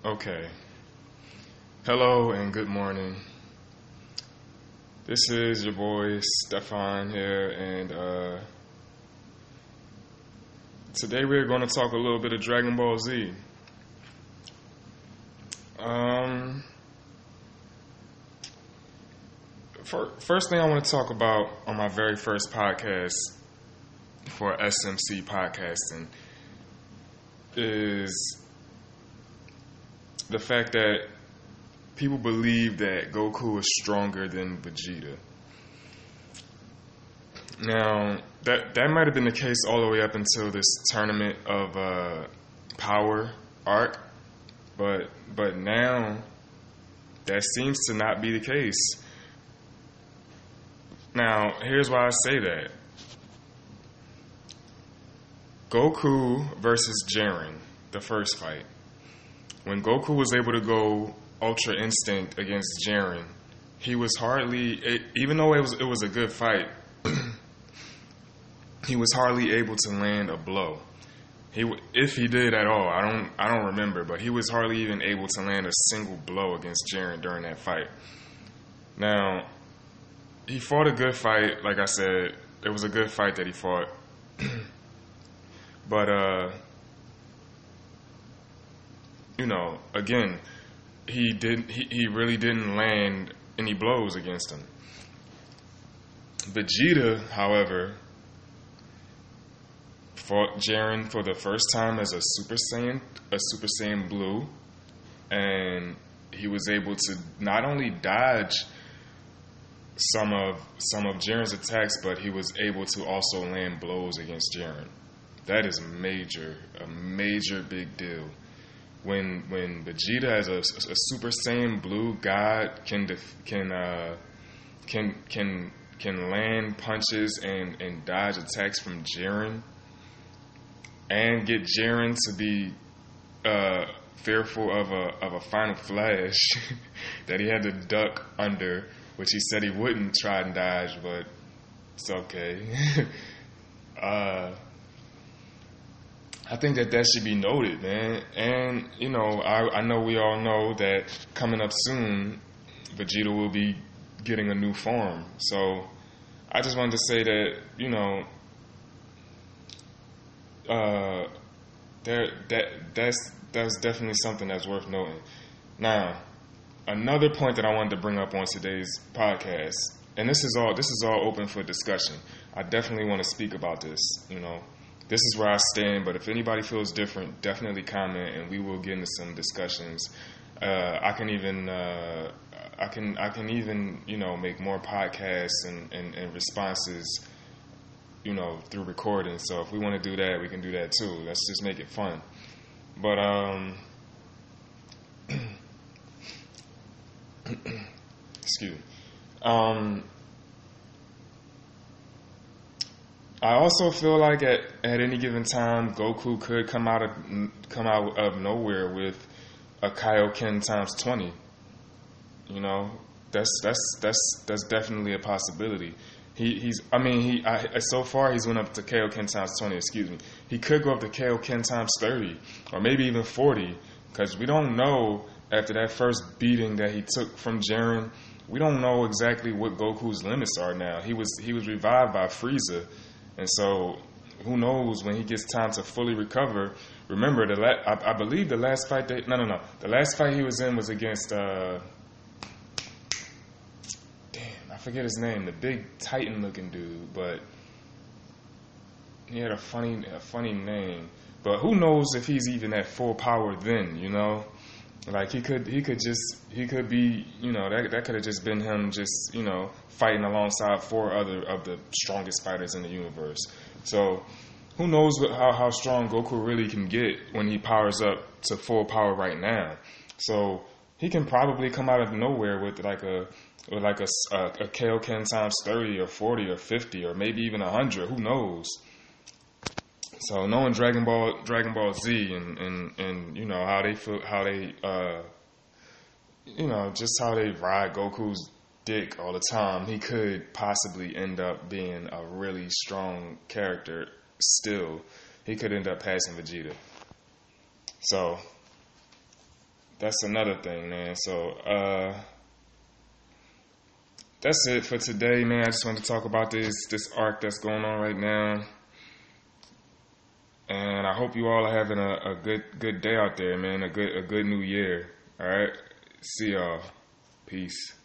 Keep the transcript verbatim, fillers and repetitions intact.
Okay. Hello and good morning. This is your boy Stefan here, and uh, today we're going to talk a little bit of Dragon Ball Z. Um, for, first thing I want to talk about on my very first podcast for S M C podcasting is the fact that people believe that Goku is stronger than Vegeta. Now, that that might have been the case all the way up until this tournament of uh, power arc, but but now that seems to not be the case. Now, here's why I say that. Goku versus Jiren, the first fight. When Goku was able to go Ultra Instinct against Jiren, he was hardly, it, even though it was it was a good fight, he was hardly able to land a blow. He, if he did at all, I don't I don't remember, but he was hardly even able to land a single blow against Jiren during that fight. Now, he fought a good fight, like I said, it was a good fight that he fought, but uh, you know, again. He did. He, he really didn't land any blows against him. Vegeta, however, fought Jiren for the first time as a Super Saiyan, a Super Saiyan Blue, and he was able to not only dodge some of some of Jiren's attacks, but he was able to also land blows against Jiren. That is major, a major big deal. When when Vegeta as a, a Super Saiyan Blue God can def, can uh, can can can land punches and, and dodge attacks from Jiren, and get Jiren to be uh, fearful of a of a final flash that he had to duck under, which he said he wouldn't try and dodge, but it's okay. uh, I think that that should be noted, man. And, you know, I, I know we all know that coming up soon, Vegeta will be getting a new form. So I just wanted to say that, you know, uh, there that that's that's definitely something that's worth noting. Now, another point that I wanted to bring up on today's podcast, and this is all this is all open for discussion. I definitely want to speak about this, you know. This is where I stand, but if anybody feels different, definitely comment, and we will get into some discussions. Uh, I can even, uh, I can, I can even, you know, make more podcasts and, and, and responses, you know, through recording. So if we want to do that, we can do that too. Let's just make it fun. But um, excuse me. Um. I also feel like at, at any given time, Goku could come out of come out of nowhere with a Kaioken times twenty. You know, that's that's that's that's definitely a possibility. He he's I mean he I, so far he's went up to Kaioken times twenty. Excuse me. He could go up to Kaioken times thirty, or maybe even forty, because we don't know after that first beating that he took from Jiren. We don't know exactly what Goku's limits are now. He was he was revived by Frieza. And so, who knows when he gets time to fully recover? Remember, the la- I, I believe the last fight that no no no the last fight he was in was against uh, damn I forget his name, the big Titan looking dude, but he had a funny a funny name. But who knows if he's even at full power then? You know, like he could he could just he could be you know that that could have just been him just you know fighting alongside four other of the strongest fighters in the universe. So who knows what, how how strong Goku really can get when he powers up to full power right now. So he can probably come out of nowhere with like a with like a a, a Kaioken times thirty or forty or fifty or maybe even a hundred. Who knows? So knowing Dragon Ball, Dragon Ball Z, and, and, and you know how they feel, how they, uh, you know, just how they ride Goku's dick all the time, he could possibly end up being a really strong character. Still, he could end up passing Vegeta. So that's another thing, man. So uh, that's it for today, man. I just wanted to talk about this this arc that's going on right now. And I hope you all are having a, a good good day out there, man. A good a good new year. All right. See y'all. Peace.